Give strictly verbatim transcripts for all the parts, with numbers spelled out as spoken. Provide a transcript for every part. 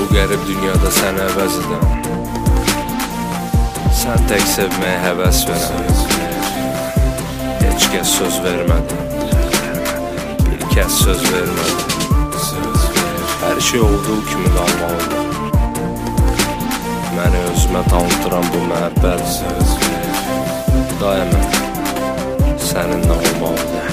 Bu qərib dünyada sən əvəz edən, sən tək sevməyə həvəs verən, heç kəs söz vermədi, bir kəs söz vermədi. Hər şey olduğu kimi qalmalıdır. Məni özümə tanıtıran bu məhəbbət daima səninlə olmalıdır.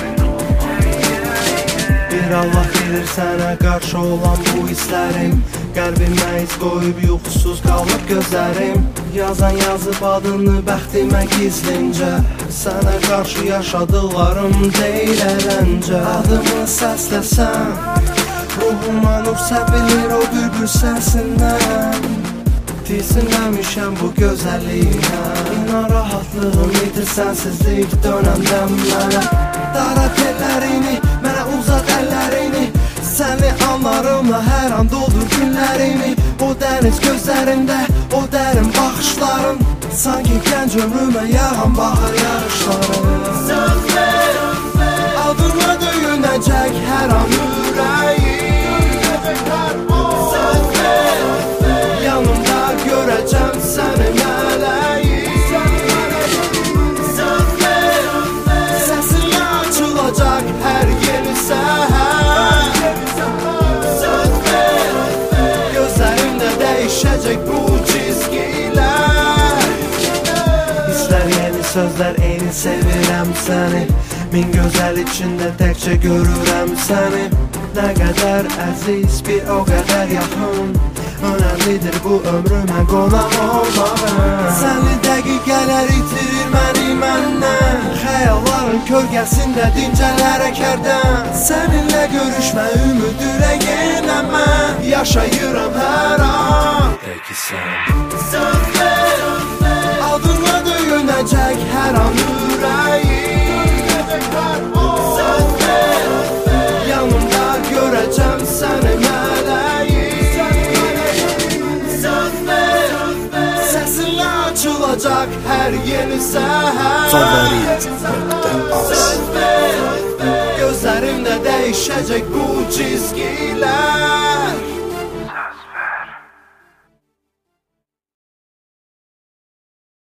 Bir Allah bilir sənə qarşı olan bu hisslərim, qəlbimə iz qoyub yuxusuz qalıb gözlərim. Yazan yazıb adını bəxtimə gizlincə, sənə qarşı yaşadıqlarım deyil ələncə. Adımı səsləsən, ruhuma nur səpilir o bülbül səsindən. Tiksinməmişəm bu gözəlliyinə, İnan rahatlığım itir sənsizlik dönəmdən mənə. Darat ellərini, mənə uzat əllərini, səni anlarımla hər an doldur günlərimi. O dəniz gözlərində, o dərin baxışların, sanki gənc ömrümə yağan bahar yağışları. Söz ver, adınla döyünəcək hər an ürəyim. Söz ver, yanımda görəcəm səni mələyim. Söz ver, səsinlə açılacaq hər yeni səhər. Söz ver, gözlərimdə dəyişəcək bu çizgilər. Hisslər yeni, sözlər eyni, sevirəm səni. Min gözəl içində təkcə görürəm səni. Nə qədər əziz, bir o qədər yaxın, önəmlidir bu ömrümə qonaq olmağın. Sənli dəqiqələr itirir məni məndən, xəyalların kölgəsində dincələrə kərdən. Səninlə görüşmə ümidürə yenə mən yaşayıram hər an. Peki sən Söz ver, adınla döyünəcək hər an ürəyim. Söz ver, yanımda görəcəm səni mələyim. Söz ver, səsinlə açılacaq hər yeni səhər. Söz ver, gözlərimdə dəyişəcək bu çizgilər.